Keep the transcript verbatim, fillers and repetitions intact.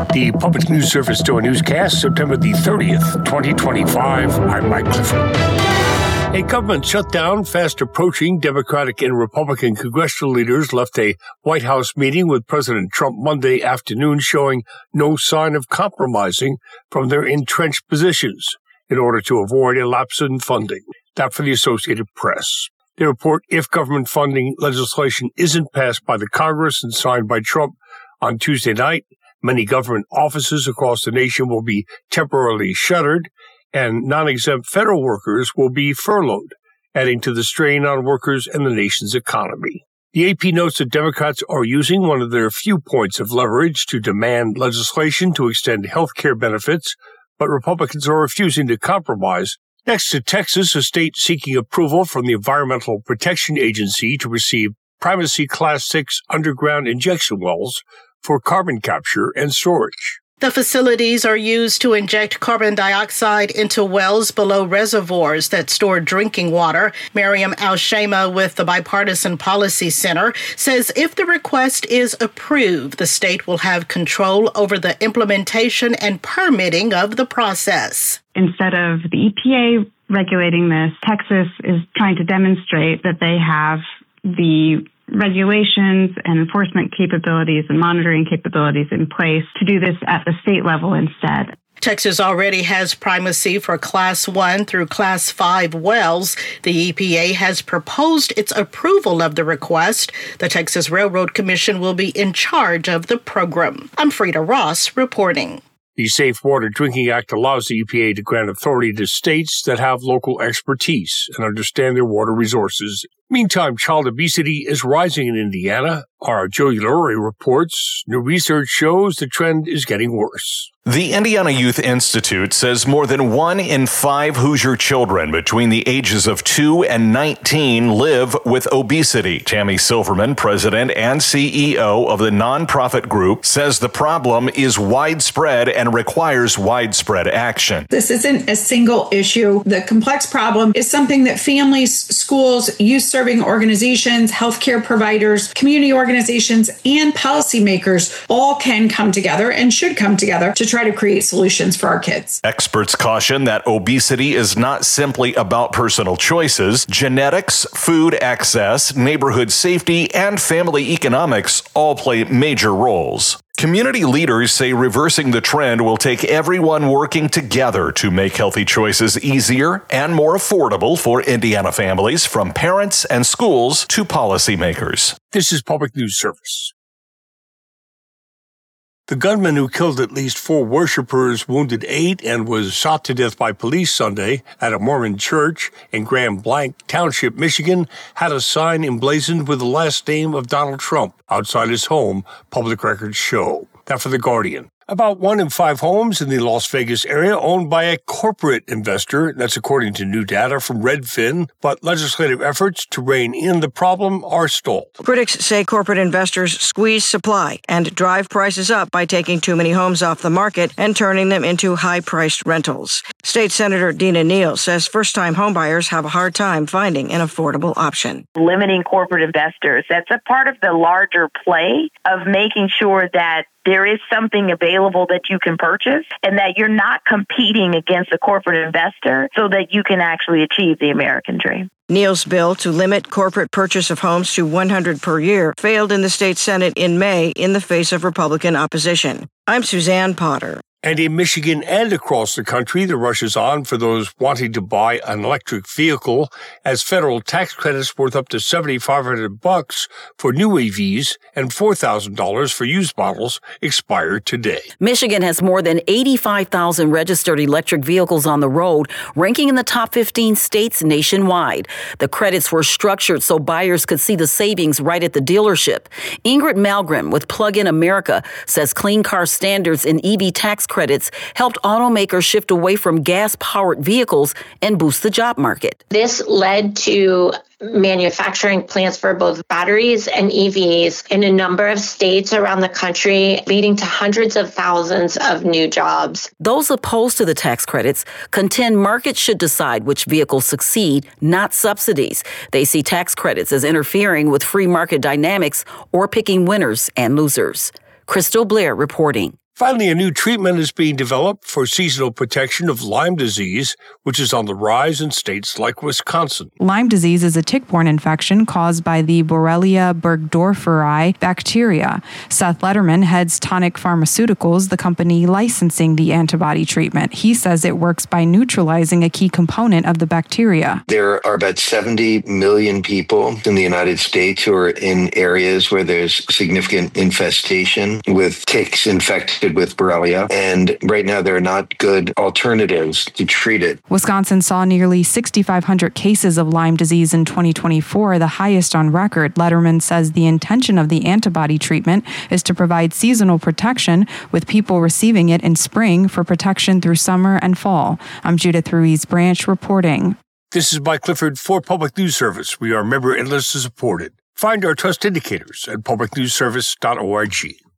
The Public News Service Stoa newscast, September the thirtieth, twenty twenty-five. I'm Mike Clifford. A government shutdown fast approaching. Democratic and Republican congressional leaders left a White House meeting with President Trump Monday afternoon showing no sign of compromising from their entrenched positions in order to avoid a lapse in funding. That for the Associated Press. They report if government funding legislation isn't passed by the Congress and signed by Trump on Tuesday night, many government offices across the nation will be temporarily shuttered, and non-exempt federal workers will be furloughed, adding to the strain on workers and the nation's economy. The A P notes that Democrats are using one of their few points of leverage to demand legislation to extend health care benefits, but Republicans are refusing to compromise. Next to Texas, a state seeking approval from the Environmental Protection Agency to receive primacy Class six underground injection wells for carbon capture and storage. The facilities are used to inject carbon dioxide into wells below reservoirs that store drinking water. Miriam Al-Shama with the Bipartisan Policy Center says if the request is approved, the state will have control over the implementation and permitting of the process. Instead of the E P A regulating this, Texas is trying to demonstrate that they have the regulations and enforcement capabilities and monitoring capabilities in place to do this at the state level instead. Texas already has primacy for Class one through Class five wells. The E P A has proposed its approval of the request. The Texas Railroad Commission will be in charge of the program. I'm Frida Ross reporting. The Safe Water Drinking Act allows the E P A to grant authority to states that have local expertise and understand their water resources. Meantime, child obesity is rising in Indiana. Our Joey Lurie reports new research shows the trend is getting worse. The Indiana Youth Institute says more than one in five Hoosier children between the ages of two and nineteen live with obesity. Tammy Silverman, president and C E O of the nonprofit group, says the problem is widespread and requires widespread action. This isn't a single issue. The complex problem is something that families, schools, youth-serving organizations, healthcare providers, community organizations, and policymakers all can come together and should come together to try to create solutions for our kids. Experts caution that obesity is not simply about personal choices. Genetics, food access, neighborhood safety, and family economics all play major roles. Community leaders say reversing the trend will take everyone working together to make healthy choices easier and more affordable for Indiana families, from parents and schools to policymakers. This is Public News Service. The gunman who killed at least four worshipers, wounded eight, and was shot to death by police Sunday at a Mormon church in Grand Blanc Township, Michigan, had a sign emblazoned with the last name of Donald Trump outside his home, public records show. That for The Guardian. About one in five homes in the Las Vegas area owned by a corporate investor. That's according to new data from Redfin. But legislative efforts to rein in the problem are stalled. Critics say corporate investors squeeze supply and drive prices up by taking too many homes off the market and turning them into high-priced rentals. State Senator Dina Neal says first-time homebuyers have a hard time finding an affordable option. Limiting corporate investors, that's a part of the larger play of making sure that there is something available that you can purchase and that you're not competing against a corporate investor so that you can actually achieve the American dream. Neal's bill to limit corporate purchase of homes to one hundred per year failed in the state Senate in May in the face of Republican opposition. I'm Suzanne Potter. And in Michigan and across the country, the rush is on for those wanting to buy an electric vehicle, as federal tax credits worth up to seven thousand five hundred bucks for new E Vs and four thousand dollars for used models expire today. Michigan has more than eighty-five thousand registered electric vehicles on the road, ranking in the top fifteen states nationwide. The credits were structured so buyers could see the savings right at the dealership. Ingrid Malgren with Plug In America says clean car standards and E V tax credits helped automakers shift away from gas-powered vehicles and boost the job market. This led to manufacturing plants for both batteries and E Vs in a number of states around the country, leading to hundreds of thousands of new jobs. Those opposed to the tax credits contend markets should decide which vehicles succeed, not subsidies. They see tax credits as interfering with free market dynamics or picking winners and losers. Crystal Blair reporting. Finally, a new treatment is being developed for seasonal protection of Lyme disease, which is on the rise in states like Wisconsin. Lyme disease is a tick-borne infection caused by the Borrelia burgdorferi bacteria. Seth Letterman heads Tonic Pharmaceuticals, the company licensing the antibody treatment. He says it works by neutralizing a key component of the bacteria. There are about seventy million people in the United States who are in areas where there's significant infestation with ticks infected with Borrelia, and right now there are not good alternatives to treat it. Wisconsin saw nearly six thousand five hundred cases of Lyme disease in twenty twenty-four, the highest on record. Letterman says the intention of the antibody treatment is to provide seasonal protection, with people receiving it in spring for protection through summer and fall. I'm Judith Ruiz Branch reporting. This is Mike Clifford for Public News Service. We are member and listener supported. Find our trust indicators at public news service dot org.